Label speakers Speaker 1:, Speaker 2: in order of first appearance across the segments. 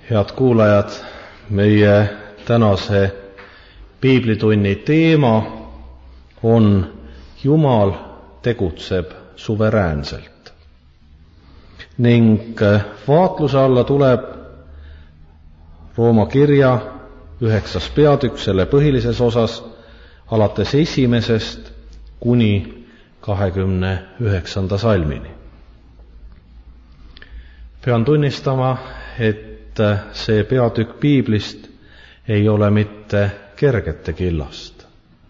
Speaker 1: Head kuulajad, meie tänase piiblitunni teema on Jumal tegutseb suveräänselt. Ning vaatluse alla tuleb Rooma kirja 9. peatükk selle põhilises osas alates 1. kuni 29. salmini. Pean tunnistama, et see peatükk piiblist ei ole mitte kergete killast.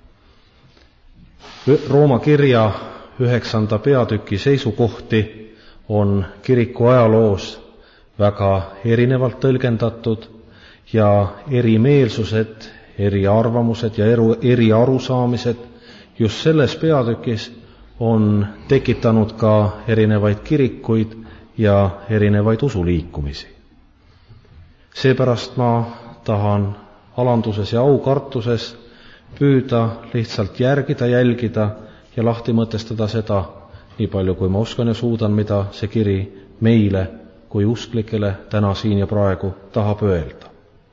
Speaker 1: Rooma kirja 9. peatüki seisukohti on kiriku ajaloos väga erinevalt tõlgendatud ja erimeelsused, eriarvamused ja eri arusaamised just selles peatükis on tekitanud ka erinevaid kirikuid ja erinevaid usuliikumisi. Seepärast ma tahan alanduses ja aukartuses püüda lihtsalt jälgida ja lahti mõtestada seda, nii palju kui ma oskan ja suudan, mida see kiri meile kui usklikele täna siin ja praegu tahab öelda.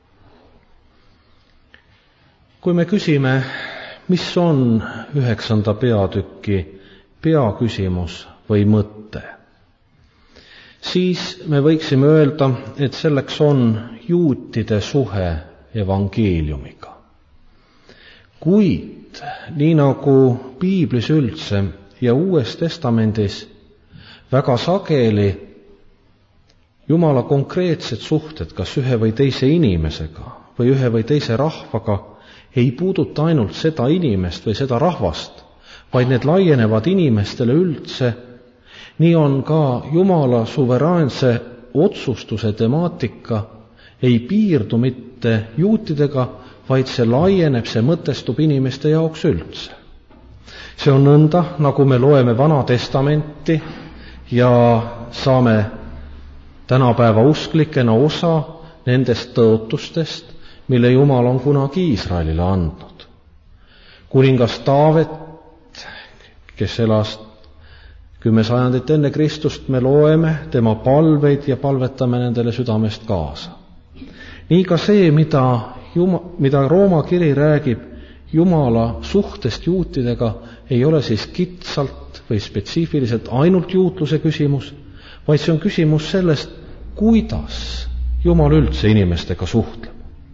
Speaker 1: Kui me küsime, mis on 9. peatüki peaküsimus või mõte, siis me võiksime öelda, et selleks on juutide suhe evangeeliumiga. Kuid nii nagu piiblis üldse ja Uues Testamendis väga sageli Jumala konkreetsed suhted, kas ühe või teise inimesega või ühe või teise rahvaga, ei puuduta ainult seda inimest või seda rahvast, vaid need laienevad inimestele üldse. Nii on ka Jumala suveräänse otsustuse temaatika ei piirdu mitte juutidega, vaid see laieneb, see mõtestub inimeste jaoks üldse. See on nõnda, nagu me loeme Vana Testamenti ja saame tänapäeva usklikena osa nendest tõotustest, mille Jumal on kunagi Iisraelile andnud. Kuningas Taavet, kes elas 10 sajandit enne Kristust, me loeme tema palveid ja palvetame nendele südamest kaasa. Nii ka see, mida Rooma kiri räägib Jumala suhtest juutidega, ei ole siis kitsalt või spetsiifiliselt ainult juutluse küsimus, vaid see on küsimus sellest, kuidas Jumal üldse inimestega suhtleb.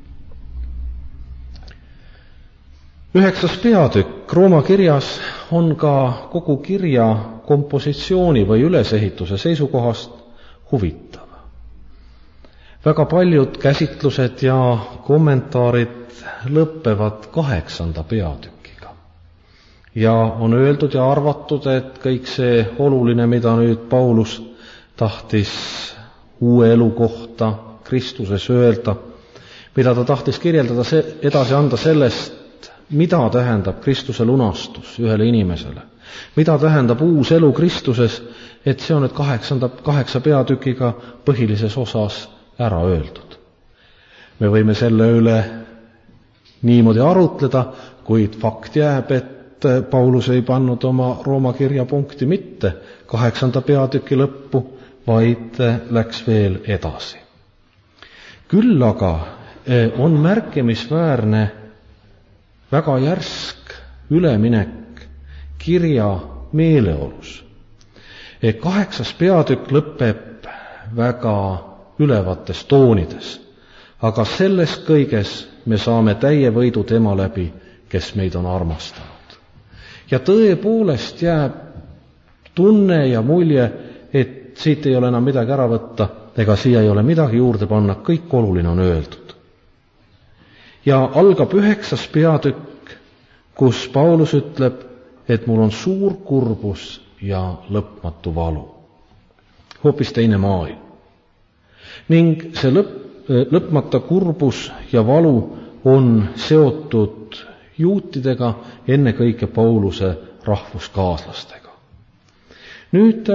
Speaker 1: 9. peatükk Rooma kirjas on ka kogu kirja kompositsiooni või ülesehituse seisukohast huvitav. Väga paljud käsitlused ja kommentaarid lõppevad 8. peatükiga. Ja on öeldud ja arvatud, et kõik see oluline, mida nüüd Paulus tahtis uue elu kohta Kristuses öelda, mida ta tahtis kirjeldada, edasi anda sellest, mida tähendab Kristuse lunastus ühele inimesele, mida tähendab uus elu Kristuses, et see on nüüd 8 peatükiga põhilises osas ära öeldud. Me võime selle üle niimoodi arutleda, kuid fakt jääb, et Paulus ei pannud oma Rooma kirja punkti mitte 8. peatüki lõppu, vaid läks veel edasi. Küll aga on märkimisväärne väga järsk üleminek kirja meeleolus. 8. peatükk lõpeb väga ülevates toonides, aga selles kõiges me saame täie võidu tema läbi, kes meid on armastanud. Ja tõepoolest jääb tunne ja mulje, et siit ei ole enam midagi ära võtta, ega siia ei ole midagi juurde panna, kõik oluline on öeldud. Ja algab 9. peatükk, kus Paulus ütleb, et mul on suur kurbus ja lõpmatu valu. Hoopis teine maailm. Ning see lõpmata kurbus ja valu on seotud juutidega, ennekõike Pauluse rahvuskaaslastega. Nüüd,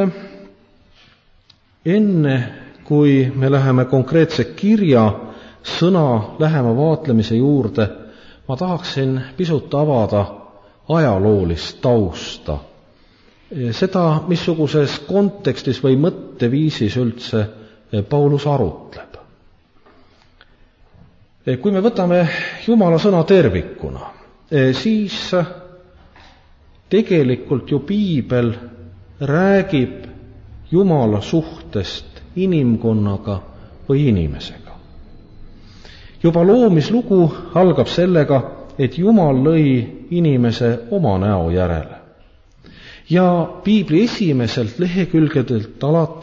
Speaker 1: enne kui me läheme konkreetse kirja sõna lähema vaatlemise juurde, ma tahaksin pisut avada ajaloolist tausta. Seda, missuguses kontekstis või mõtteviisis üldse Paulus arutleb. Kui me võtame Jumala sõna tervikuna, siis tegelikult ju piibel räägib Jumala suhtest inimkonnaga või inimesega. Juba loomislugu algab sellega, et Jumal lõi inimese oma näo järele. Ja piibli esimestelt lehekülgedelt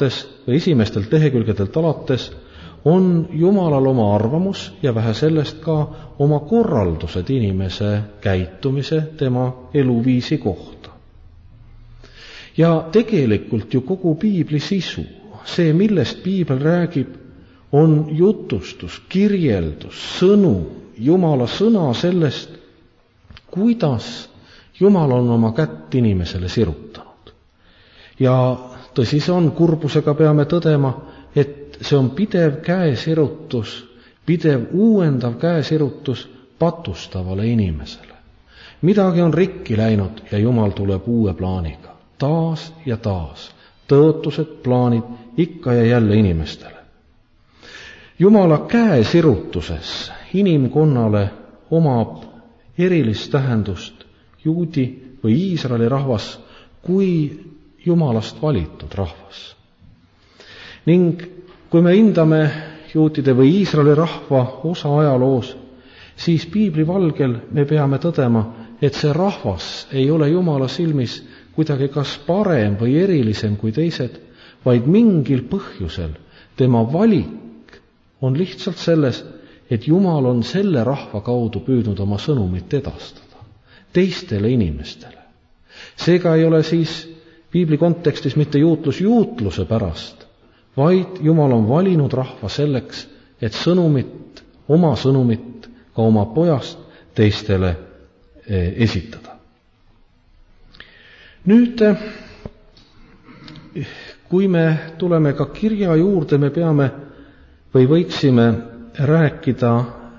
Speaker 1: alates on Jumalal oma arvamus ja vähe sellest ka oma korraldused inimese käitumise, tema eluviisi kohta. Ja tegelikult ju kogu piibli sisu, see, millest piibel räägib, on jutustus, kirjeldus, sõnum, Jumala sõna sellest, kuidas Jumal on oma kätt inimesele sirutanud. Ja tõsi see on, kurbusega peame tõdema, et see on pidev käesirutus, pidev uuendav käesirutus patustavale inimesele. Midagi on rikki läinud ja Jumal tuleb uue plaaniga. Taas ja taas. Tõotused, plaanid ikka ja jälle inimestele. Jumala käesirutuses inimkonnale omab erilist tähendust juudi või Iisraeli rahvas kui Jumalast valitud rahvas. Ning kui me hindame juutide või Iisraeli rahva osa ajaloos, siis piibli valgel me peame tõdema, et see rahvas ei ole Jumala silmis kuidagi kas parem või erilisem kui teised, vaid mingil põhjusel tema valik on lihtsalt selles, et Jumal on selle rahva kaudu püüdnud oma sõnumit edastada teistele inimestele. Seega ei ole siis piibli kontekstis mitte juutlus juutluse pärast, vaid Jumal on valinud rahva selleks, et oma sõnumit ka oma pojast teistele esitada. Nüüd, kui me tuleme ka kirja juurde, me peame või võiksime rääkida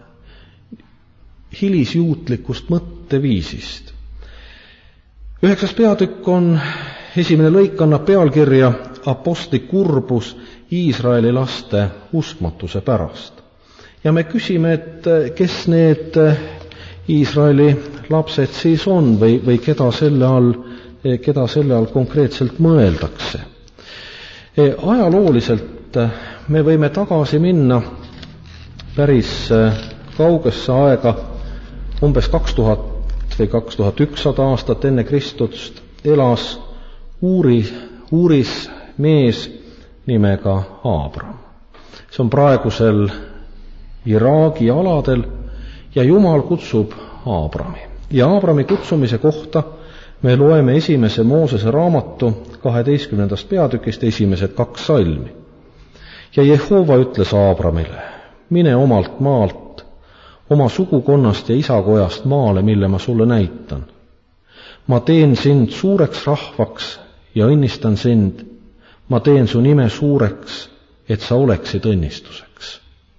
Speaker 1: hilisjuutlikust mõtteviisist. 9. peatükk on, esimene lõik annab pealkirja Apostli kurbus Iisraeli laste uskmatuse pärast. Ja me küsime, et kes need Iisraeli lapsed siis on või keda selle all konkreetselt mõeldakse. Ajalooliselt me võime tagasi minna päris kaugesse aega, umbes 2000 või 2100 aastat enne Kristust elas Uuris mees nimega Aabram. See on praegusel Iraagi aladel ja Jumal kutsub Aabrami. Ja Aabrami kutsumise kohta me loeme esimese Moosese raamatu 12. peatükist esimesed 2 salmi. Ja Jehova ütles Aabramile, mine omalt maalt, oma sugukonnast ja isakojast maale, mille ma sulle näitan. Ma teen sind suureks rahvaks ja õnnistan sind. Ma teen su nime suureks, et sa oleksid õnnistuseks.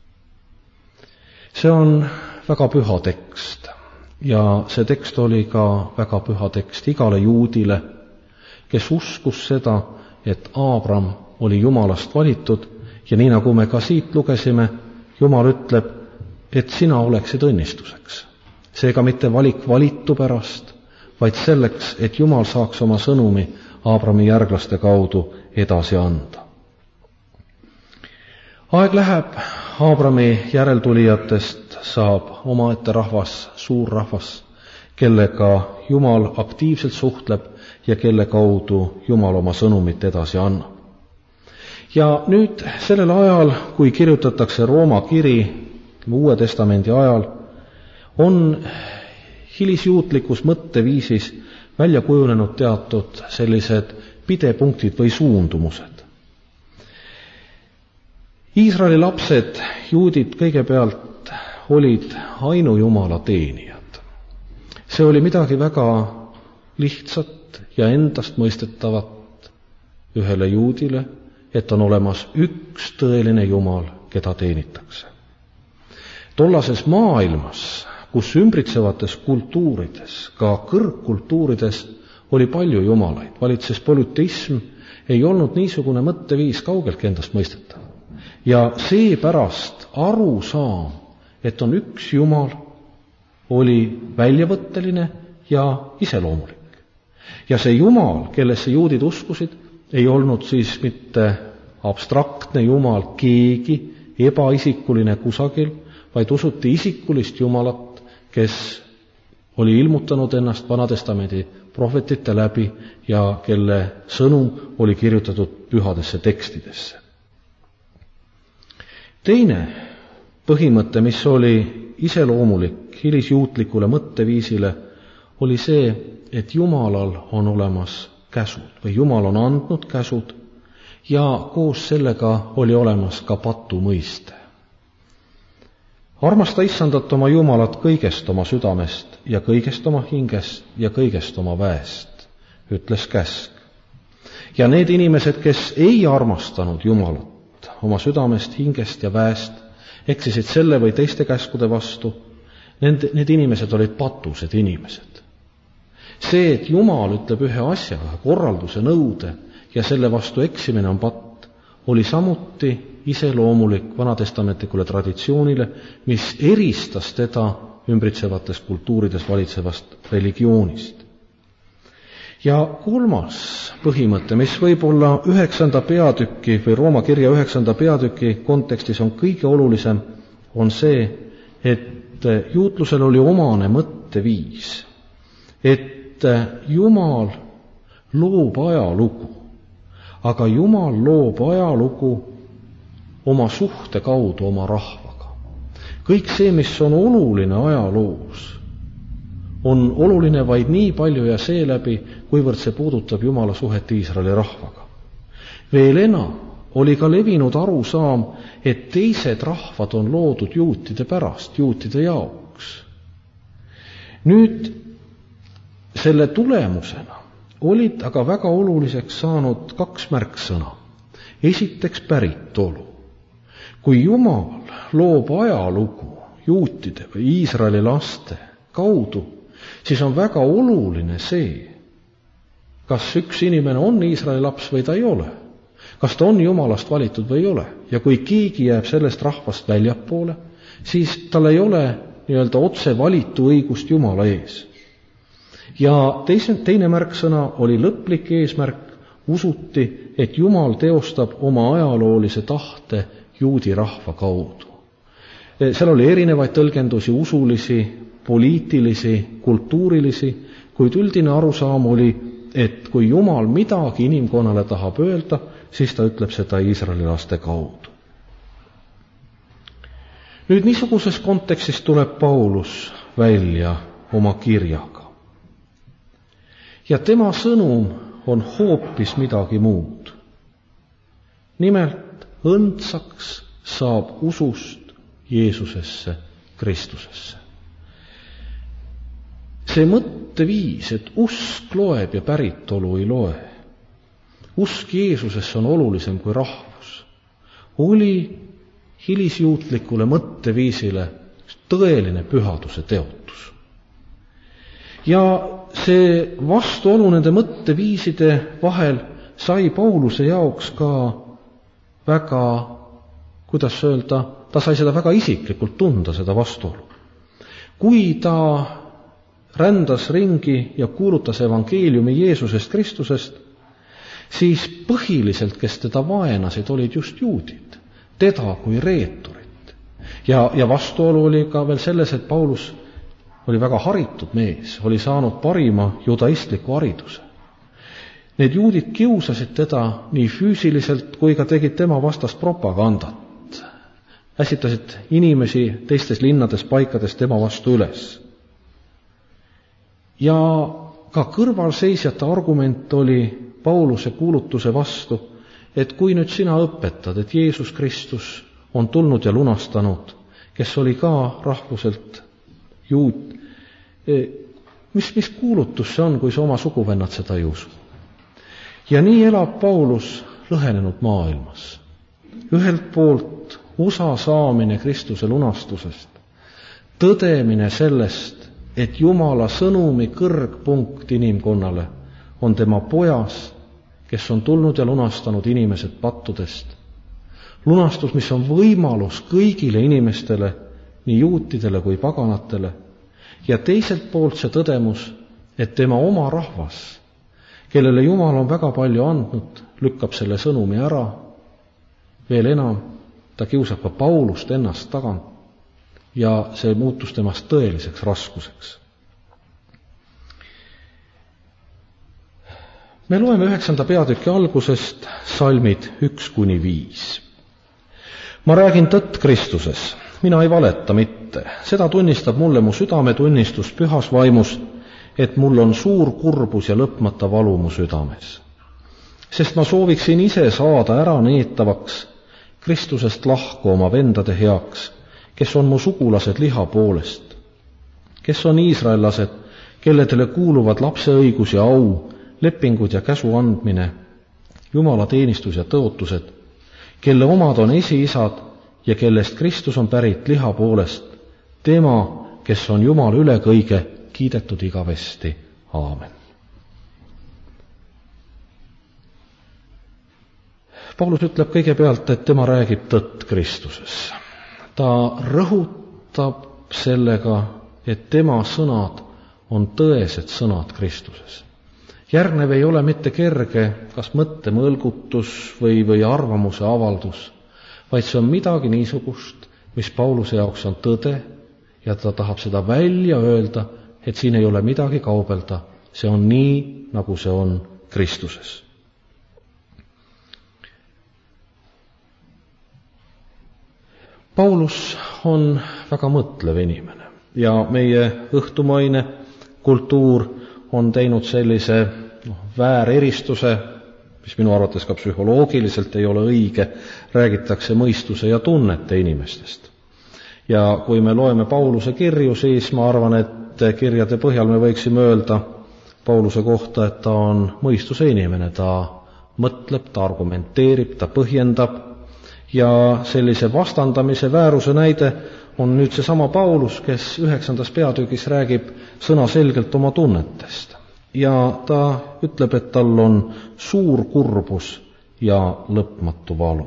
Speaker 1: See on väga püha tekst ja see tekst oli ka väga püha tekst igale juudile, kes uskus seda, et Aabram oli Jumalast valitud ja nii nagu me ka siit lugesime, Jumal ütleb, et sina oleksid õnnistuseks. Seega mitte valik valitu pärast, vaid selleks, et Jumal saaks oma sõnumi Aabrami järglaste kaudu edasi anda. Aeg läheb, Aabrami järeltulijatest saab omaette rahvas, suur rahvas, kellega Jumal aktiivselt suhtleb ja kelle kaudu Jumal oma sõnumit edasi annab. Ja nüüd sellel ajal, kui kirjutatakse Rooma kiri, Uue Testamendi ajal, on hilisjuutlikus mõtteviisis välja kujunenud teatud sellised pidepunktid või suundumused. Iisraeli lapsed, juudid kõigepealt olid ainujumala teenijad. See oli midagi väga lihtsat ja endastmõistetavat ühele juudile, et on olemas üks tõeline Jumal, keda teenitakse. Tollases maailmas, kus ümbritsevates kultuurides, ka kõrgkultuurides, oli palju jumalaid, valitses polüteism, ei olnud niisugune mõtteviis kaugeltki endast mõistetav. Ja seepärast arusaam, et on üks Jumal, oli väljavõtteline ja iseloomulik. Ja see Jumal, kellesse juudid uskusid, ei olnud siis mitte abstraktne Jumal, keegi ebaisikuline kusagil, vaid usuti isikulist Jumalat, kes oli ilmutanud ennast Vanatestamendi prohvetite läbi ja kelle sõnum oli kirjutatud pühadesse tekstidesse. Teine põhimõte, mis oli iseloomulik hilisjuutlikule mõtteviisile, oli see, et Jumalal on olemas käsud või Jumal on andnud käsud ja koos sellega oli olemas ka patu mõiste. Armasta Issandat oma Jumalat kõigest oma südamest ja kõigest oma hingest ja kõigest oma väest, ütles käsk. Ja need inimesed, kes ei armastanud Jumalat oma südamest, hingest ja väest, eksisid selle või teiste käskude vastu, need inimesed olid patused inimesed. See, et Jumal ütleb ühe asja, korralduse, nõude ja selle vastu eksimine on patt, oli samuti iseloomulik vanatestamentlikule traditsioonile, mis eristas teda ümbritsevates kultuurides valitsevast religioonist. Ja kolmas põhimõte, mis võib-olla 9. peatüki või Rooma kirja 9. peatüki kontekstis on kõige olulisem, on see, et juutlusel oli omane mõtteviis, et Jumal loob ajalugu, aga Jumal loob ajalugu oma suhte kaudu oma rahvaga. Kõik see, mis on oluline ajaloos, on oluline vaid nii palju ja seeläbi, kuivõrd see puudutab Jumala suhet Iisraeli rahvaga. Veel enam oli ka levinud arusaam, et teised rahvad on loodud juutide pärast, juutide jaoks. Nüüd selle tulemusena olid aga väga oluliseks saanud kaks märksõna. Esiteks päritolu. Kui Jumal loob ajalugu juutide või Iisraeli laste kaudu, siis on väga oluline see, kas üks inimene on Iisraeli laps või ta ei ole. Kas ta on Jumalast valitud või ei ole. Ja kui keegi jääb sellest rahvast väljapoole, siis tal ei ole nii-öelda otse valitu õigust Jumala ees. Ja teine märksõna oli lõplik eesmärk, usuti, et Jumal teostab oma ajaloolise tahte juudi rahva kaudu. Seal oli erinevaid tõlgendusi, usulisi, poliitilisi, kultuurilisi, kuid üldine arusaam oli, et kui Jumal midagi inimkonnale tahab öelda, siis ta ütleb seda Iisraeli laste kaudu. Nüüd niisuguses kontekstis tuleb Paulus välja oma kirjaga. Ja tema sõnum on hoopis midagi muud. Nimelt, õndsaks saab usust Jeesusesse, Kristusesse. See mõtteviis, et usk loeb ja päritolu ei loe, usk Jeesusesse on olulisem kui rahvus, oli hilisjuutlikule mõtteviisile tõeline pühaduse teotus. Ja see vastuolu nende mõtteviiside vahel sai Pauluse jaoks ka väga, kuidas öelda, ta sai seda väga isiklikult tunda, seda vastuolu. Kui ta rändas ringi ja kuulutas evangeeliumi Jeesusest Kristusest, siis põhiliselt, kes teda vaenasid, olid just juudid, teda kui reeturit. Ja vastuolu oli ka veel selles, et Paulus oli väga haritud mees, oli saanud parima judaistliku hariduse. Need juudid kiusasid teda nii füüsiliselt kui ka tegid tema vastast propagandat. Ässitasid inimesi teistes linnades, paikades tema vastu üles. Ja ka kõrvalseisjate argument oli Pauluse kuulutuse vastu, et kui nüüd sina õpetad, et Jeesus Kristus on tulnud ja lunastanud, kes oli ka rahvuselt juut, mis kuulutus see on, kui sa oma suguvennad seda ei usu? Ja nii elab Paulus lõhenenud maailmas. Ühelt poolt osa saamine Kristuse lunastusest, tõdemine sellest, et Jumala sõnumi kõrgpunkt inimkonnale on tema pojas, kes on tulnud ja lunastanud inimesed pattudest. Lunastus, mis on võimalus kõigile inimestele, nii juutidele kui paganatele, ja teiselt poolt see tõdemus, et tema oma rahvas, kellele Jumal on väga palju andnud, lükkab selle sõnumi ära. Veel enam, ta kiusab ka Paulust ennast tagant ja see muutus temast tõeliseks raskuseks. Me loeme 9. peatüki algusest salmid 1-5. Ma räägin tõtt Kristuses, mina ei valeta mitte. Seda tunnistab mulle mu südametunnistus pühas vaimus, et mul on suur kurbus ja lõpmata valu mu südames. Sest ma sooviksin ise saada ära neetavaks Kristusest lahku oma vendade heaks, kes on mu sugulased liha poolest, kes on iisraellased, kelledele kuuluvad lapseõigus ja au, lepingud ja käsu andmine, Jumala teenistus ja tõotused, kelle omad on esiisad ja kellest Kristus on pärit liha poolest, tema, kes on Jumal üle kõige, kiidetud igavesti. Aamen. Paulus ütleb kõigepealt, et tema räägib tõtt Kristuses. Ta rõhutab sellega, et tema sõnad on tõesed sõnad Kristuses. Järgnev ei ole mitte kerge, kas mõttemõlgutus või arvamuse avaldus, vaid see on midagi niisugust, mis Pauluse jaoks on tõde ja ta tahab seda välja öelda, et siin ei ole midagi kaubelda, see on nii, nagu see on Kristuses. Paulus on väga mõtlev inimene ja meie õhtumaine kultuur on teinud sellise vääreristuse, mis minu arvates ka psühholoogiliselt ei ole õige, räägitakse mõistuse ja tunnete inimestest. Ja kui me loeme Pauluse kirju, siis ma arvan, et kirjade põhjal me võiksime öelda Pauluse kohta, et ta on mõistuse inimene, ta mõtleb, ta argumenteerib, ta põhjendab ja sellise vastandamise vääruse näide on nüüd seesama Paulus, kes 9. peatükis räägib sõnaselgelt oma tunnetest. Ja ta ütleb, et tal on suur kurbus ja lõpmatu valu.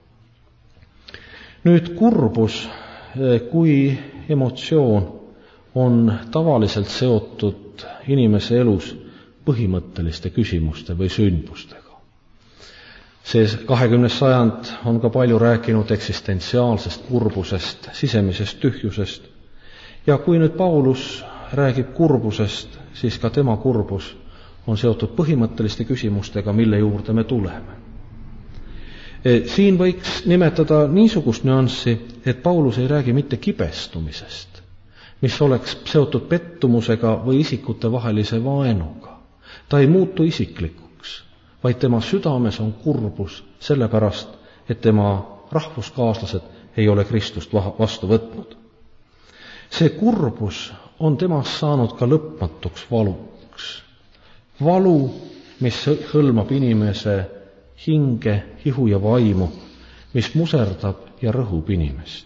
Speaker 1: Nüüd kurbus kui emotsioon on tavaliselt seotud inimese elus põhimõtteliste küsimuste või sündmustega. See 20. sajand on ka palju rääkinud eksistentsiaalsest kurbusest, sisemisest tühjusest. Ja kui nüüd Paulus räägib kurbusest, siis ka tema kurbus on seotud põhimõtteliste küsimustega, mille juurde me tuleme. Siin võiks nimetada niisugust nüanssi, et Paulus ei räägi mitte kibestumisest, mis oleks seotud pettumusega või isikute vahelise vaenuga. Ta ei muutu isiklikuks, vaid tema südames on kurbus sellepärast, et tema rahvuskaaslased ei ole Kristust vastu võtnud. See kurbus on temast saanud ka lõpmatuks valuks. Valu, mis hõlmab inimese hinge, ihu ja vaimu, mis muserdab ja rõhub inimest.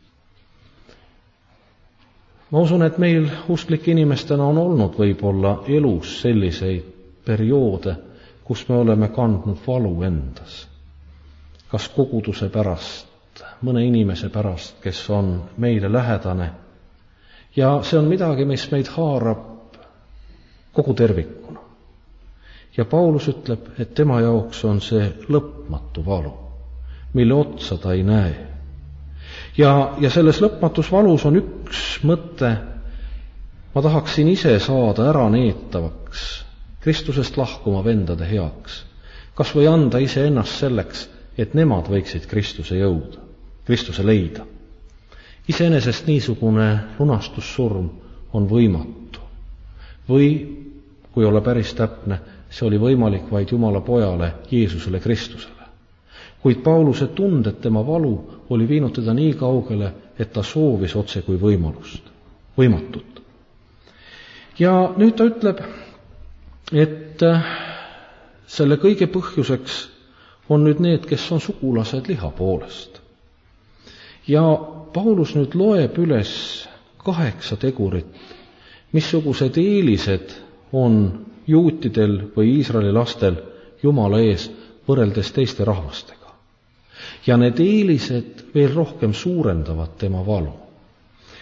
Speaker 1: Ma usun, et meil usklike inimestena on olnud võib-olla elus selliseid perioode, kus me oleme kandnud valu endas. Kas koguduse pärast, mõne inimese pärast, kes on meile lähedane. Ja see on midagi, mis meid haarab kogu tervikuna. Ja Paulus ütleb, et tema jaoks on see lõpmatu valu, mille otsa ta ei näe. Ja selles lõpmatus valus on üks mõte, ma tahaksin ise saada ära neetavaks, Kristusest lahkuma vendade heaks, kas või anda ise ennast selleks, et nemad võiksid Kristuse jõuda, Kristuse leida. Iseenesest niisugune lunastussurm on võimatu. Või, kui olla päris täpne, see oli võimalik vaid Jumala pojale, Jeesusele Kristusele. Kuid Pauluse tunded, tema valu oli viinud teda nii kaugele, et ta soovis otse kui võimatut. Ja nüüd ta ütleb, et selle kõige põhjuseks on nüüd need, kes on sugulased liha poolest. Ja Paulus nüüd loeb üles 8 tegurit, missugused eelised on juutidel või Iisraeli lastel Jumala ees võrreldes teiste rahvastega. Ja need eelised veel rohkem suurendavad tema valu.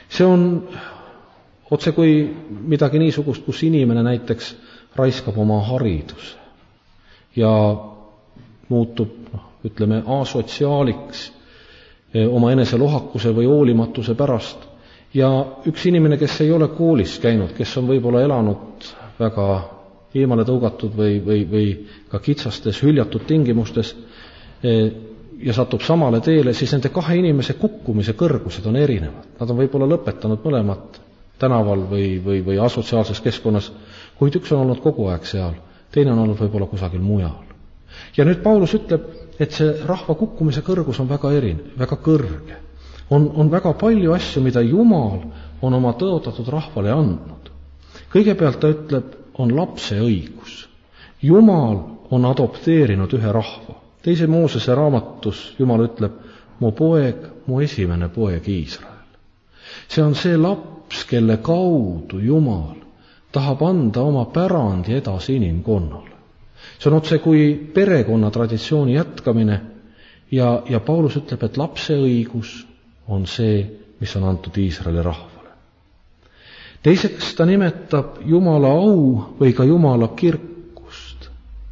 Speaker 1: See on otse kui midagi niisugust, kus inimene näiteks raiskab oma hariduse ja muutub, ütleme, asotsiaaliks oma eneselohakuse või hoolimatuse pärast. Ja üks inimene, kes ei ole koolis käinud, kes on võib-olla elanud väga eemale tõugatud või ka kitsastes hüljatud tingimustes ja satub samale teele, siis nende kahe inimese kukkumise kõrgused on erinevad. Nad on võib-olla lõpetanud mõlemad tänaval või asotsiaalses keskkonnas, kuid üks on olnud kogu aeg seal, teine on olnud võib-olla kusagil mujal. Ja nüüd Paulus ütleb, et see rahva kukkumise kõrgus on väga väga kõrge. On väga palju asju, mida Jumal on oma tõotatud rahvale andnud. Kõigepealt ta ütleb, on lapse õigus. Jumal on adopteerinud ühe rahva. 2. Moosese raamatus Jumal ütleb, mu poeg, mu esimene poeg Iisrael. See on see laps, kelle kaudu Jumal tahab anda oma pärandi edasi inimkonnale. See on otse kui perekonna traditsiooni jätkamine ja Paulus ütleb, et lapse õigus on see, mis on antud Iisraeli rahvale. Teiseks ta nimetab Jumala au või ka Jumala kirkust.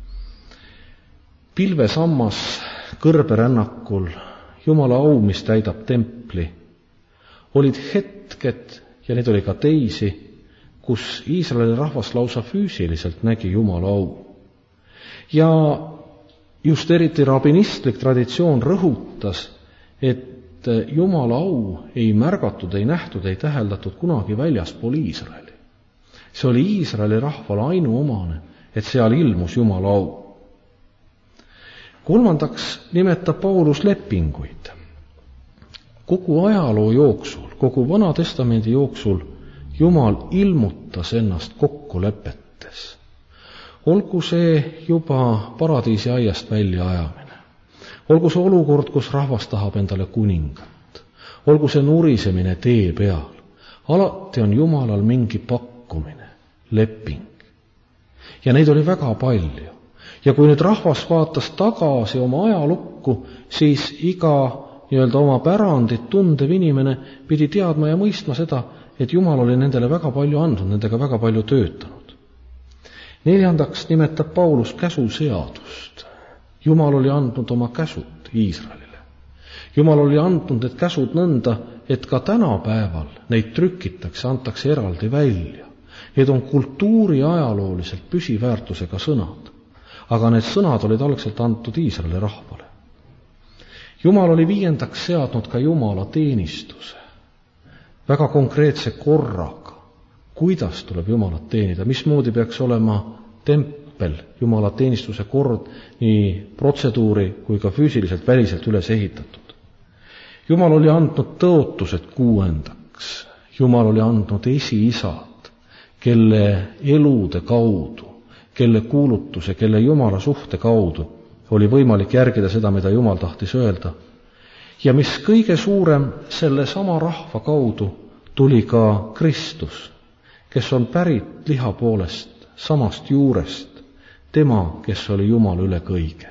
Speaker 1: Pilvesammas kõrberännakul, Jumala au, mis täidab templi, olid hetked, ja neid oli ka teisi, kus Iisraeli rahvas lausa füüsiliselt nägi Jumala au. Ja just eriti rabinistlik traditsioon rõhutas, et Jumala au ei märgatud, ei nähtud, ei täheldatud kunagi väljaspool Iisraeli. See oli Iisraeli rahvale ainuomane, et seal ilmus Jumala au. Kolmandaks nimetab Paulus lepinguid. Kogu ajaloo jooksul, kogu Vana Testamendi jooksul Jumal ilmutas ennast kokkulepetes. Olgu see juba paradiisi aiast välja ajamine. Olgu see olukord, kus rahvas tahab endale kuningat. Olgu see nurisemine tee peal. Alati on Jumalal mingi pakkumine, leping. Ja neid oli väga palju. Ja kui nüüd rahvas vaatas tagasi oma ajalukku, siis iga oma pärandit tundev inimene pidi teadma ja mõistma seda, et Jumal oli nendele väga palju andnud, nendega väga palju töötanud. Neljandaks nimetab Paulus käsuseadust. Jumal oli andnud oma käsud Iisraelile. Jumal oli andnud need käsud nõnda, et ka tänapäeval neid trükitakse, antakse eraldi välja. Need on kultuuri ajalooliselt püsiväärtusega sõnad. Aga need sõnad olid algselt antud Iisraeli rahvale. Jumal oli viiendaks seadnud ka Jumala teenistuse. Väga konkreetse korraga, kuidas tuleb Jumalat teenida, mismoodi peaks olema tempel, Jumala teenistuse kord, nii protseduuri kui ka füüsiliselt väliselt üles ehitatud. Jumal oli andnud tõotused kuuendaks. Jumal oli andnud esiisad, kelle elude kaudu, kelle kuulutuse, kelle Jumala suhte kaudu oli võimalik järgida seda, mida Jumal tahtis öelda. Ja mis kõige suurem, selle sama rahva kaudu tuli ka Kristus, kes on pärit liha poolest, samast juurest, tema, kes oli Jumal üle kõige.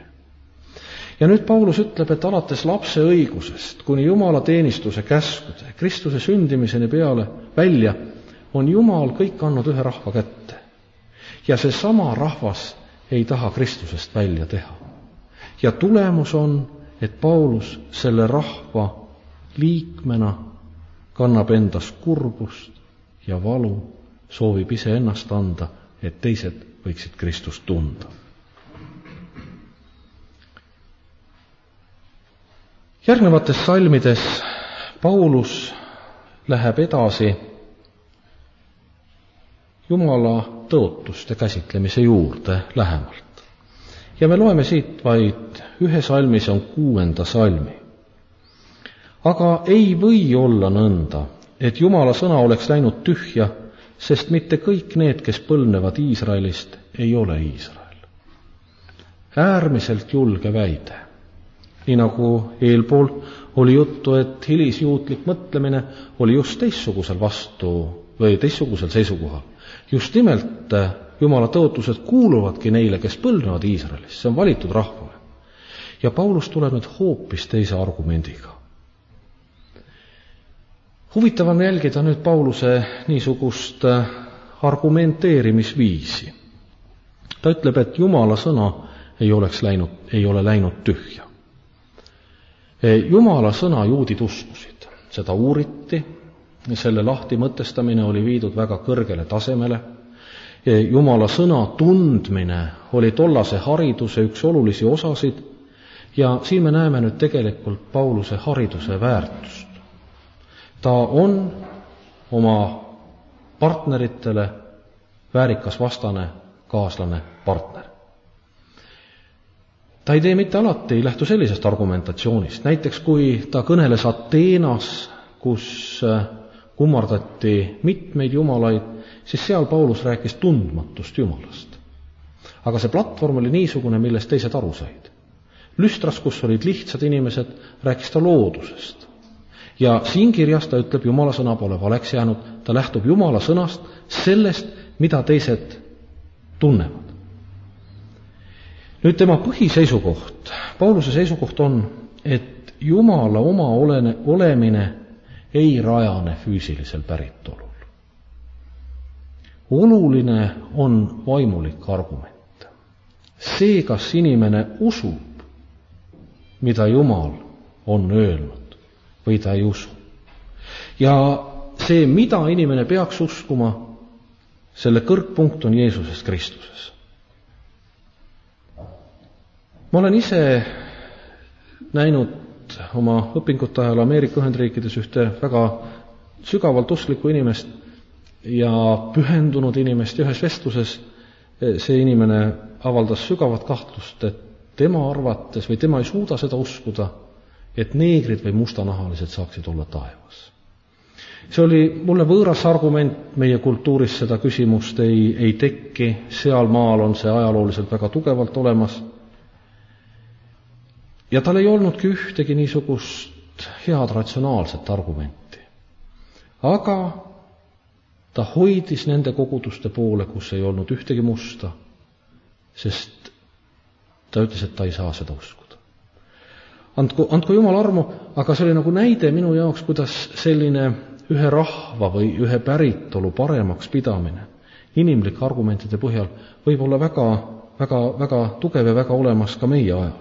Speaker 1: Ja nüüd Paulus ütleb, et alates lapse õigusest kuni Jumala teenistuse käskude, Kristuse sündimiseni peale välja, on Jumal kõik andnud ühe rahva kätte. Ja see sama rahvas ei taha Kristusest välja teha. Ja tulemus on, et Paulus selle rahva liikmena kannab endas kurbust ja valu, soovib ise ennast anda, et teised võiksid Kristust tunda. Järgnevates salmides Paulus läheb edasi Jumala tõotuste käsitlemise juurde lähemalt. Ja me loeme siit vaid ühe salmi, see on 6. salmi. Aga ei või olla nõnda, et Jumala sõna oleks läinud tühja, sest mitte kõik need, kes põlvnevad Iisraelist, ei ole Iisrael. Äärmiselt julge väide. Nii nagu eelpool oli juttu, et hilisjuutlik mõtlemine oli just teistsugusel seisukohal. Just nimelt Jumala tõotused kuuluvadki neile, kes põlvnevad Iisraelist, see on valitud rahvale. Ja Paulus tuleb nüüd hoopis teise argumendiga. Huvitav on jälgida nüüd Pauluse niisugust argumenteerimisviisi. Ta ütleb, et Jumala sõna ei ole läinud tühja. Jumala sõna juudid uskusid, seda uuriti, selle lahti mõtestamine oli viidud väga kõrgele tasemele. Jumala sõna tundmine oli tollase hariduse üks olulisi osasid ja siin me näeme nüüd tegelikult Pauluse hariduse väärtust. Ta on oma partneritele väärikas vastane, kaaslane, partner. Ta ei tee mitte alati, ei lähtu sellisest argumentatsioonist. Näiteks kui ta kõneles Ateenas, kus kummardati mitmeid jumalaid, siis seal Paulus rääkis tundmatust Jumalast. Aga see platvorm oli niisugune, millest teised aru said. Lüstras, kus olid lihtsad inimesed, rääkis ta loodusest. Ja siin kirjas ta ütleb, Jumala sõna pole valeks jäänud, ta lähtub Jumala sõnast, sellest, mida teised tunnevad. Nüüd tema põhiseisukoht, Pauluse seisukoht on, et Jumala oma olemine ei rajane füüsilisel päritolul. Oluline on vaimulik argument. See, kas inimene usub, mida Jumal on öelnud, või ta ei usu. Ja see, mida inimene peaks uskuma, selle kõrgpunkt on Jeesuses Kristuses. Ma olen ise näinud oma õpingute ajal Ameerika Ühendriikides ühte väga sügavalt usklikku inimest ja pühendunud inimest. Ühes vestluses see inimene avaldas sügavat kahtlust, et tema arvates või tema ei suuda seda uskuda, et neegrid või mustanahalised saaksid olla taevas. See oli mulle võõras argument, meie kultuuris seda küsimust ei tekki, seal maal on see ajalooliselt väga tugevalt olemas. Ja tal ei olnudki ühtegi niisugust head ratsionaalset argumenti. Aga ta hoidis nende koguduste poole, kus ei olnud ühtegi musta, sest ta ütles, et ta ei saa seda uskuda. Andku Jumal armu, aga see oli nagu näide minu jaoks, kuidas selline ühe rahva või ühe päritolu paremaks pidamine inimlike argumentide põhjal võib olla väga, väga, väga tugev ja väga olemas ka meie ajal.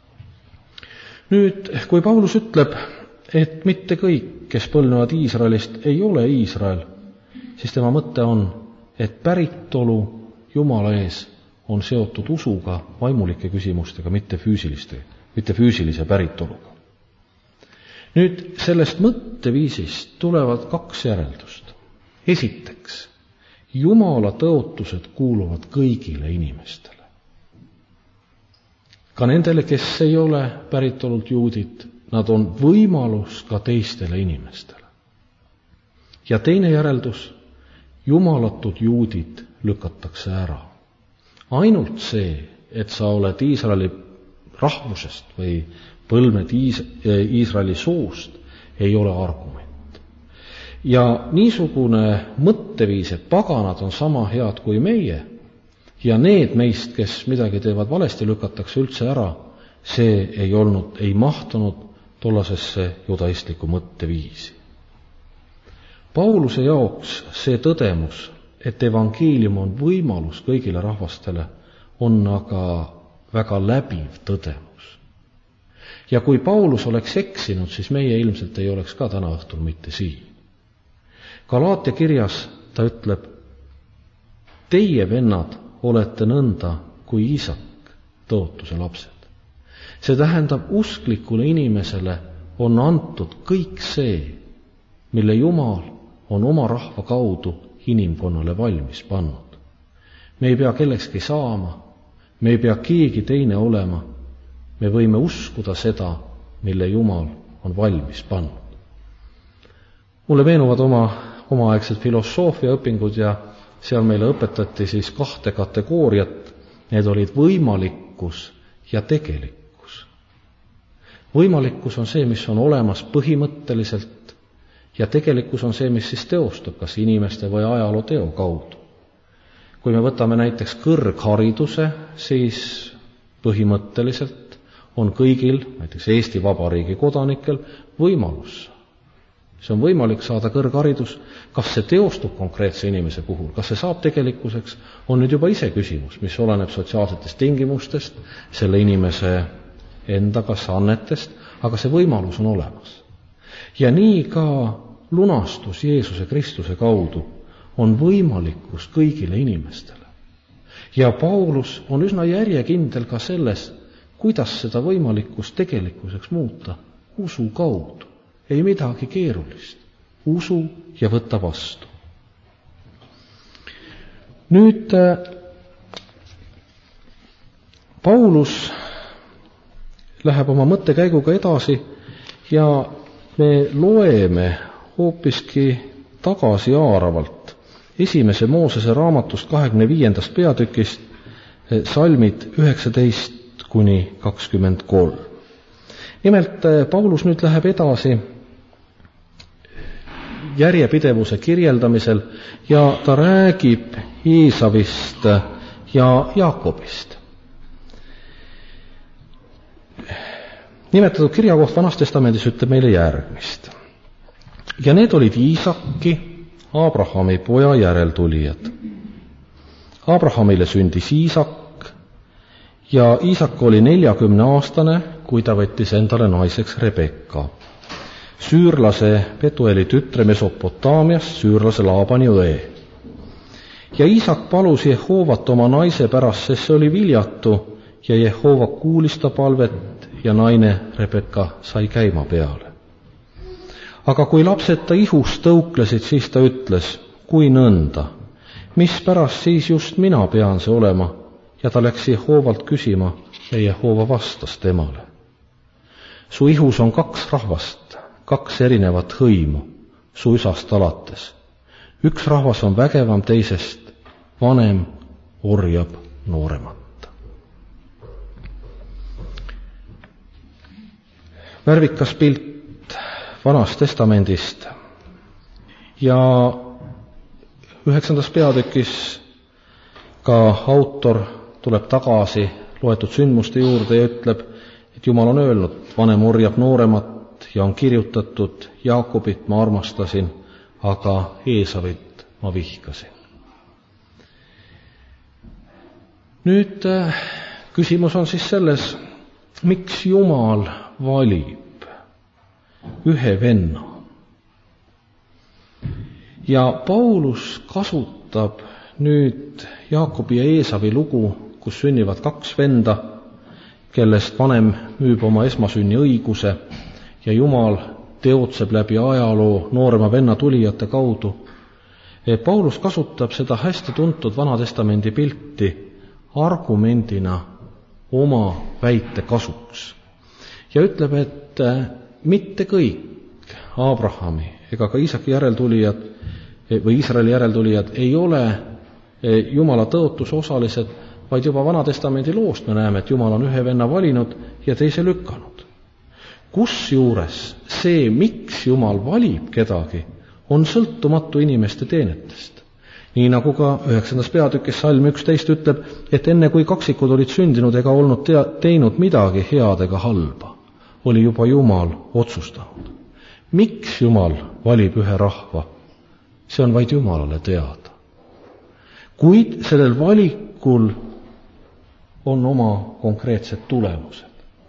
Speaker 1: Nüüd, kui Paulus ütleb, et mitte kõik, kes põlvnevad Iisraelist, ei ole Iisrael, siis tema mõte on, et päritolu Jumala ees on seotud usuga, vaimulike küsimustega, mitte füüsilise päritoluga. Nüüd sellest mõtteviisist tulevad kaks järeldust. Esiteks, Jumala tõotused kuuluvad kõigile inimestele. Ka nendele, kes ei ole päritolult juudid, nad on võimalus ka teistele inimestele. Ja teine järeldus, jumalatud juudid lükatakse ära. Ainult see, et sa oled Iisraeli rahvusest või põlvned Iisraeli soost, ei ole argument. Ja niisugune mõtteviis, et paganad on sama head kui meie ja need meist, kes midagi teevad valesti, lükatakse üldse ära, see ei mahtunud tollasesse judaistlikku mõtteviisi. Pauluse jaoks see tõdemus, et evangeelium on võimalus kõigile rahvastele, on aga väga läbiv tõdemus. Ja kui Paulus oleks eksinud, siis meie ilmselt ei oleks ka täna õhtul mitte siin. Galaatia kirjas ta ütleb, teie vennad olete nõnda kui Iisak, tõotuse lapsed. See tähendab, usklikule inimesele on antud kõik see, mille Jumal on oma rahva kaudu inimkonnale valmis pannud. Me ei pea kellekski saama, me ei pea keegi teine olema, me võime uskuda seda, mille Jumal on valmis pannud. Mulle meenuvad omaaegsed filosoofiaõpingud ja seal meile õpetati siis 2 kategooriat. Need olid võimalikkus ja tegelikkus. Võimalikkus on see, mis on olemas põhimõtteliselt ja tegelikkus on see, mis siis teostub kas inimeste või ajaloo teo kaudu. Kui me võtame näiteks kõrghariduse, siis põhimõtteliselt on kõigil, näiteks Eesti Vabariigi kodanikel, võimalus see on võimalik saada kõrgharidus, kas see teostub konkreetse inimese puhul, kas see saab tegelikkuseks, on nüüd juba ise küsimus, mis oleneb sotsiaalsetest tingimustest, selle inimese enda kas annetest, aga see võimalus on olemas. Ja nii ka lunastus Jeesuse Kristuse kaudu on võimalikkus kõigile inimestele. Ja Paulus on üsna järjekindel ka selles, kuidas seda võimalikkust tegelikkuseks muuta usu kaudu. Ei midagi keerulist. Usu ja võta vastu. Nüüd Paulus läheb oma mõttekäiguga edasi ja me loeme hoopiski tagasihaaravalt 1. Moosese raamatust 25. peatükist salmid 19-23. Nimelt Paulus nüüd läheb edasi järjepidevuse kirjeldamisel ja ta räägib Eesavist ja Jaakobist. Nimetatud kirjakoht Vanas Testamendis ütleb meile järgmist. Ja need olid Iisaki, Abrahami poja järeltulijad. Abrahamile sündis Iisak ja Iisak oli 40-aastane, kui ta võttis endale naiseks Rebekka, süürlase Petueli tütre Mesopotaamiast, süürlase Laabani õe. Ja Iisak palus Jehoovat oma naise pärast, sest see oli viljatu ja Jehova kuulis ta palvet ja naine Rebekka sai käima peale. Aga kui lapsed ta ihus tõuklesid, siis ta ütles, kui nõnda, mis pärast siis just mina pean see olema, ja ta läks Jehovalt küsima ja Jehova vastas temale. Su ihus on 2 rahvast, 2 erinevat hõimu, su isast alates. Üks rahvas on vägevam teisest, vanem orjab nooremat. Värvikas pilt Vanast Testamendist ja 9. peatükis ka autor tuleb tagasi loetud sündmuste juurde ja ütleb, et Jumal on öelnud, vanem orjab nooremat ja on kirjutatud, Jaakobit ma armastasin, aga Eesavit ma vihkasin. Nüüd küsimus on siis selles, miks Jumal valib ühe venna. Ja Paulus kasutab nüüd Jaakobi ja Eesavi lugu, kus sünnivad 2 venda, kellest vanem müüb oma esmasünni õiguse ja Jumal teotseb läbi ajaloo noorema venna tulijate kaudu. Paulus kasutab seda hästi tuntud Vanatestamendi pilti argumendina oma väite kasuks ja ütleb, et mitte kõik Abrahami ega ka Iisaki järeltulijad või Iisraeli järeltulijad ei ole Jumala tõotuse osalised, vaid juba Vanatestamendi loost me näeme, et Jumal on ühe venna valinud ja teise lükanud. Kusjuures see, miks Jumal valib kedagi, on sõltumatu inimeste teenetest. Nii nagu ka 9. peatükis salm 11 ütleb, et enne kui kaksikud olid sündinud ega olnud teinud midagi head ega halba, oli juba Jumal otsustanud. Miks Jumal valib ühe rahva? See on vaid Jumalale teada. Kuid sellel valikul on oma konkreetsed tulemused.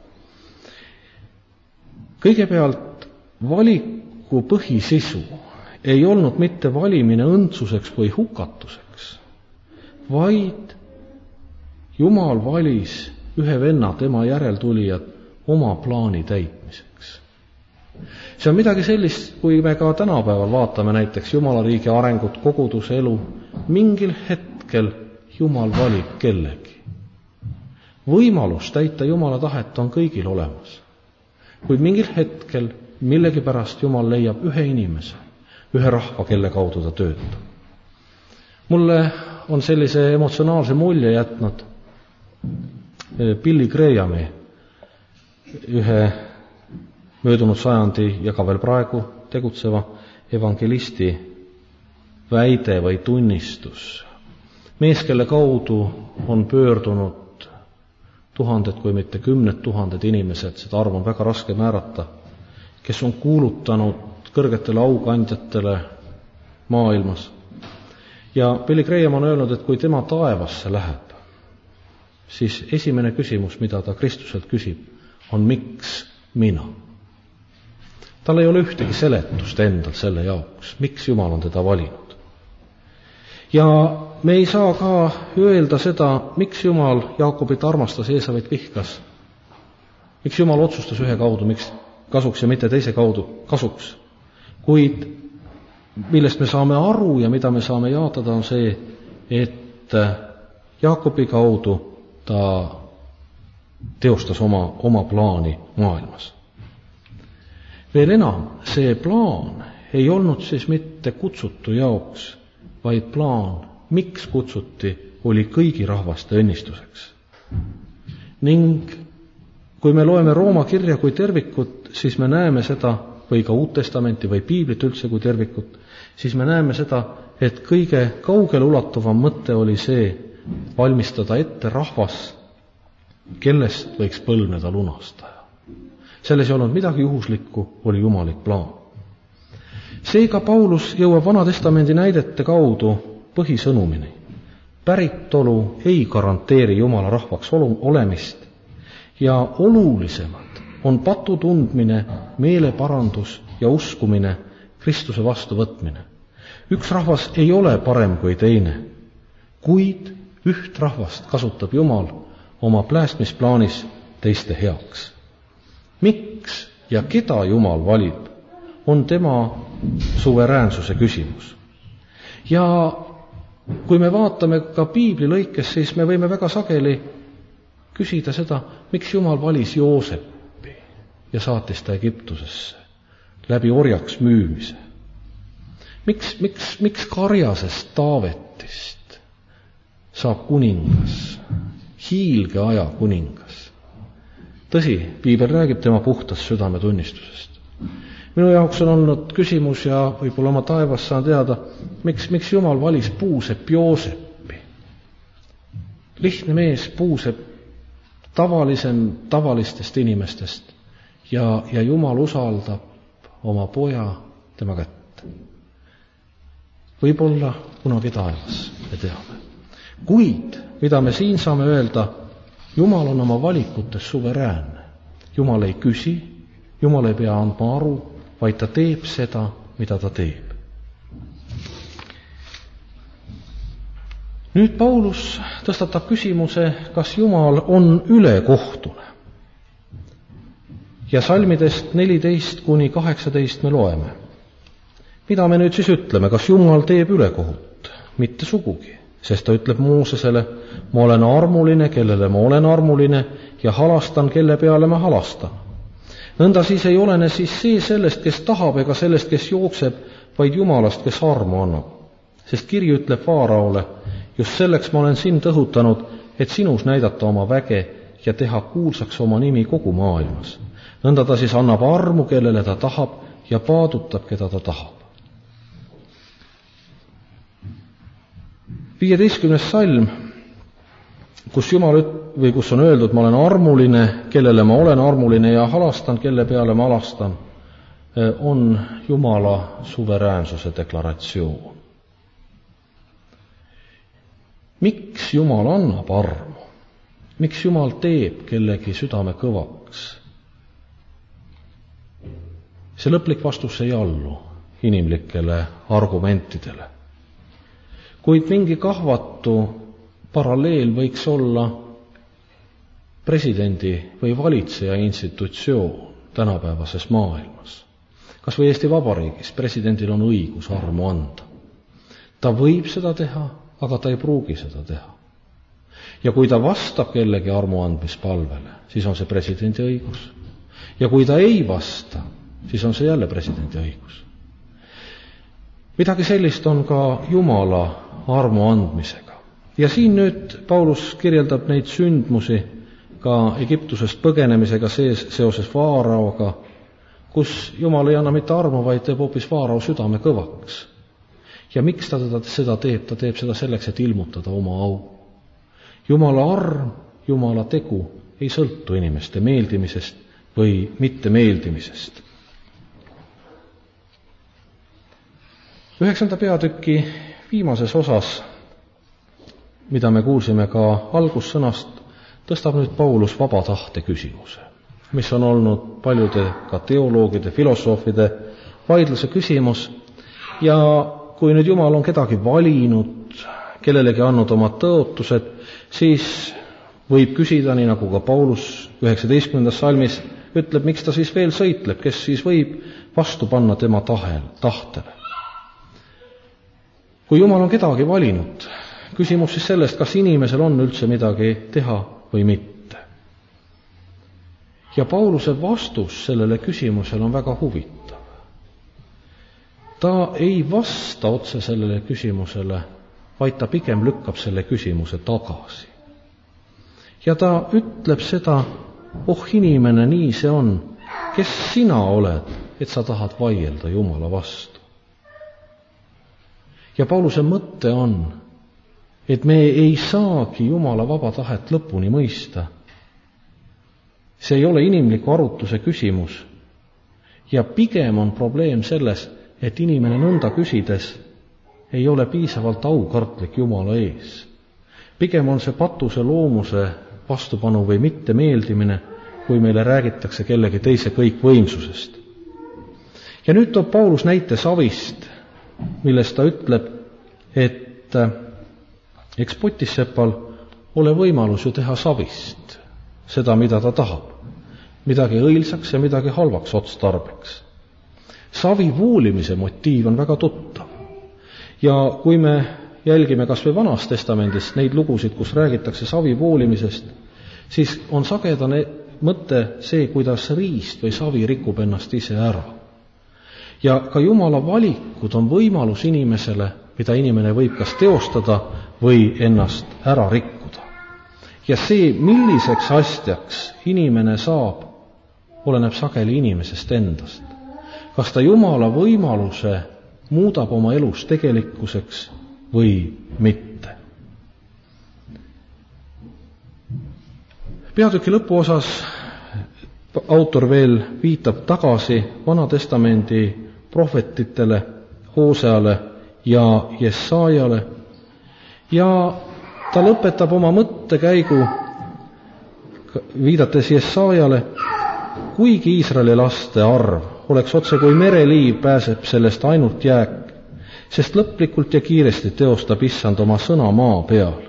Speaker 1: Kõigepealt valiku põhisisu ei olnud mitte valimine õndsuseks või hukatuseks, vaid Jumal valis ühe venna, tema järeltulijad, oma plaani täitmiseks. See on midagi sellist, kui me ka tänapäeval vaatame näiteks Jumala riigi arengut, koguduse elu, mingil hetkel Jumal valib kellegi. Võimalus täita Jumala tahet on kõigil olemas. Kuid mingil hetkel millegipärast Jumal leiab ühe inimese, ühe rahva, kelle kaudu ta töötab. Mulle on sellise emotsionaalse mulje jätnud Billy Grahami, ühe möödunud sajandi ja ka veel praegu tegutseva evangelisti väide või tunnistus. Mees, kelle kaudu on pöördunud tuhanded, kui mitte 10 000 inimesed, seda arvu on väga raske määrata, kes on kuulutanud kõrgetele aukandjatele maailmas. Ja Billy Graham on öelnud, et kui tema taevasse läheb, siis esimene küsimus, mida ta Kristuselt küsib, on miks mina? Tal ei ole ühtegi seletust endal selle jaoks, miks Jumal on teda valinud. Ja me ei saa ka öelda seda, miks Jumal Jaakobit armastas, Eesavit vihkas. Miks Jumal otsustas ühe kaudu, miks kasuks ja mitte teise kaudu kasuks. Kuid millest me saame aru ja mida me saame jaatada, on see, et Jaakobi kaudu ta teostas oma plaani maailmas. Veel enam, see plaan ei olnud siis mitte kutsutu jaoks, vaid plaan, miks kutsuti, oli kõigi rahvaste õnnistuseks. Ning kui me loeme Rooma kirja kui tervikut, siis me näeme seda, või ka Uut Testamenti või Piiblit üldse kui tervikut, siis me näeme seda, et kõige kaugele ulatuvam mõte oli see, valmistada ette rahvas, kellest võiks põlvneda lunastaja. Selles ei olnud midagi juhuslikku, oli jumalik plaan. Seega Paulus jõuab Vana-testamendi näidete kaudu põhisõnumini. Päritolu ei garanteeri Jumala rahvaks olemist ja olulisemad on patu tundmine, meeleparandus ja uskumine, Kristuse vastuvõtmine. Üks rahvas ei ole parem kui teine, kuid üht rahvast kasutab Jumal oma päästmisplaanis teiste heaks. Miks ja keda Jumal valib, on tema suveräänsuse küsimus. Ja kui me vaatame ka Piibli lõikes, siis me võime väga sageli küsida seda, miks Jumal valis Joosepi ja saatis ta Egiptusesse läbi orjaks müümise. Miks karjasest Taavetist saab kuningas, hiilgeaja kuningas? Tõsi, Piibel räägib tema puhtast südametunnistusest. Minu jaoks on olnud küsimus ja võib-olla oma taevas saan teada, miks Jumal valis Puusepp Joosepi. Lihtne mees Puusepp, tavalistest inimestest ja Jumal usaldab oma poja tema kätte. Võib-olla kunagi taevas, me teame. Kuid, mida me siin saame öelda, Jumal on oma valikutes suveräänne. Jumal ei küsi, Jumal ei pea andma aru, vaid ta teeb seda, mida ta teeb. Nüüd Paulus tõstatab küsimuse, kas Jumal on ülekohtune. Ja salmidest 14-18 me loeme. Mida me nüüd siis ütleme, kas Jumal teeb ülekohut? Mitte sugugi, sest ta ütleb Moosesele, ma olen armuline, kellele ma olen armuline, ja halastan, kelle peale ma halastan. Nõnda siis ei olene siis see sellest, kes tahab, ega sellest, kes jookseb, vaid Jumalast, kes armu annab. Sest kiri ütleb Faaraole, just selleks ma olen sind õhutanud, et sinus näidata oma väge ja teha kuulsaks oma nimi kogu maailmas. Nõnda ta siis annab armu, kellele ta tahab, ja paadutab, keda ta tahab. 15. salm, kus on öeldud, ma olen armuline, kellele ma olen armuline, ja halastan, kelle peale ma halastan, on Jumala suveräänsuse deklaratsioon. Miks Jumal annab armu? Miks Jumal teeb kellegi südame kõvaks? See lõplik vastus ei allu inimlikele argumentidele. Kuid mingi kahvatu paralleel võiks olla presidendi või valitseja institutsioon tänapäevases maailmas. Kas või Eesti Vabariigis presidendil on õigus armu anda. Ta võib seda teha, aga ta ei pruugi seda teha. Ja kui ta vastab kellegi armu andmispalvele, siis on see presidendi õigus. Ja kui ta ei vasta, siis on see jälle presidendi õigus. Midagi sellist on ka Jumala armu andmisega. Ja siin nüüd Paulus kirjeldab neid sündmusi ka Egiptusest põgenemisega seoses Faaraoga, kus Jumal ei anna mitte armu, vaid teeb hoopis Faarao südame kõvaks. Ja miks ta seda teeb? Ta teeb seda selleks, et ilmutada oma au. Jumala arm, Jumala tegu ei sõltu inimeste meeldimisest või mittemeeldimisest. 9. peatüki viimases osas, mida me kuulsime ka algussõnast, tõstab nüüd Paulus vaba tahte küsimuse, mis on olnud paljude ka teoloogide, filosoofide vaidluse küsimus. Ja kui nüüd Jumal on kedagi valinud, kellelegi andnud oma tõotused, siis võib küsida, nii nagu ka Paulus 19. salmis ütleb, miks ta siis veel sõitleb, kes siis võib vastu panna tema tahtele. Kui Jumal on kedagi valinud, küsimus siis sellest, kas inimesel on üldse midagi teha või mitte. Ja Pauluse vastus sellele küsimusele on väga huvitav. Ta ei vasta otse sellele küsimusele, vaid ta pigem lükkab selle küsimuse tagasi. Ja ta ütleb seda, inimene, nii see on, kes sina oled, et sa tahad vaielda Jumala vastu. Ja Pauluse mõte on, et me ei saagi Jumala vaba tahet lõpuni mõista. See ei ole inimliku arutluse küsimus. Ja pigem on probleem selles, et inimene nõnda küsides ei ole piisavalt aukartlik Jumala ees. Pigem on see patuse loomuse vastupanu või mitte meeldimine, kui meile räägitakse kellegi teise kõikvõimsusest. Ja nüüd toob Paulus näite savist, milles ta ütleb, et eks potissepal ole võimalus ju teha savist seda, mida ta tahab. Midagi õilsaks ja midagi halvaks otstarbeks. Savi voolimise motiiv on väga tuttav. Ja kui me jälgime kas või Vanas Testamendis neid lugusid, kus räägitakse savi voolimisest, siis on sagedane mõte see, kuidas riist või savi rikub ennast ise ära. Ja ka Jumala valikud on võimalus inimesele, mida inimene võib kas teostada või ennast ära rikkuda. Ja see, milliseks astjaks inimene saab, oleneb sageli inimesest endast. Kas ta Jumala võimaluse muudab oma elus tegelikkuseks või mitte. Peatüki lõpuosas autor veel viitab tagasi Vana Testamendi prohvetitele, Hooseale ja Jesaajale, ja ta lõpetab oma mõttekäigu viidates Jesaajale, kuigi Iisraeli laste arv oleks otse kui mereliiv, pääseb sellest ainult jääk, sest lõplikult ja kiiresti teostab Issand oma sõna maa peal.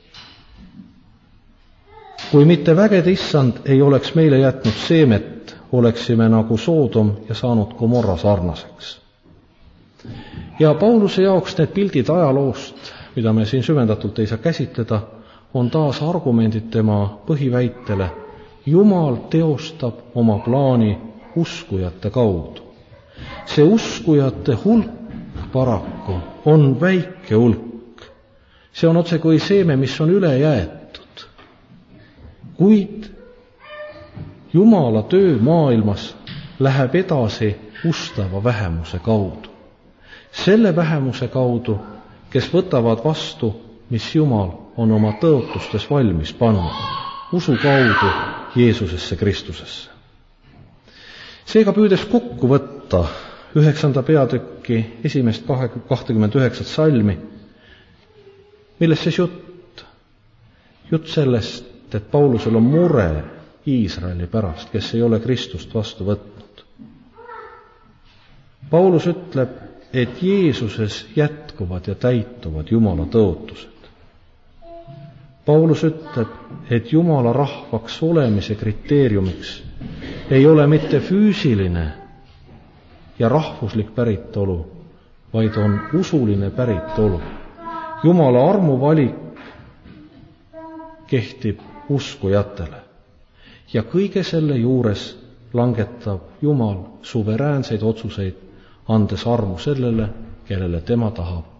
Speaker 1: Kui mitte vägede Issand ei oleks meile jätnud seemet, oleksime nagu Soodom ja saanud Gomorra sarnaseks. Ja Pauluse jaoks need pildid ajaloost, mida me siin süvendatult ei saa käsitleda, on taas argumendid tema põhiväitele. Jumal teostab oma plaani uskujate kaudu. See uskujate hulk paraku on väike hulk. See on otse kui seeme, mis on üle jäetud. Kuid Jumala töö maailmas läheb edasi ustava vähemuse kaudu. Selle vähemuse kaudu, kes võtavad vastu, mis Jumal on oma tõotustes valmis pannud, usu kaudu Jeesusesse Kristusesse. Seega püüdes kokku võtta 9. peatükki 29. salmi, milles siis jutt sellest, et Paulusel on mure Iisraeli pärast, kes ei ole Kristust vastu võtnud. Paulus ütleb, et Jeesuses jätkuvad ja täituvad Jumala tõotused. Paulus ütleb, et Jumala rahvaks olemise kriteeriumiks ei ole mitte füüsiline ja rahvuslik päritolu, vaid on usuline päritolu. Jumala armuvalik kehtib uskujatele ja kõige selle juures langetab Jumal suveräänseid otsuseid, andes armu sellele, kellele tema tahab